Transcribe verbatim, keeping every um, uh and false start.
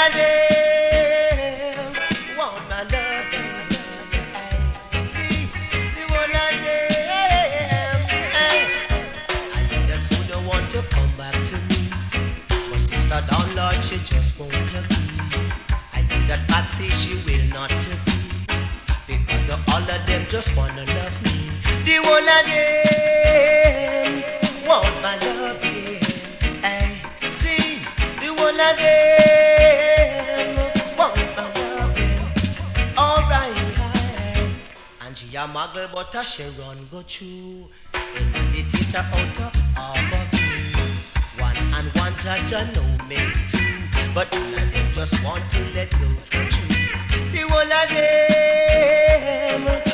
of them want my love. Hey, see, the whole of them. Hey, I think that soon don't want to come back to me. But sister down Lord, she just won't agree. I think that Patsy, she will not agree. Because of all of them just wanna love me. The whole of them want my love, yeah. Hey, see, the whole of them want my love, yeah. Alright, right. And she a muggle, but a she run go through. If the teacher out of our crew. One and one judge a no make two. But none of them just want to let go for true. The whole of them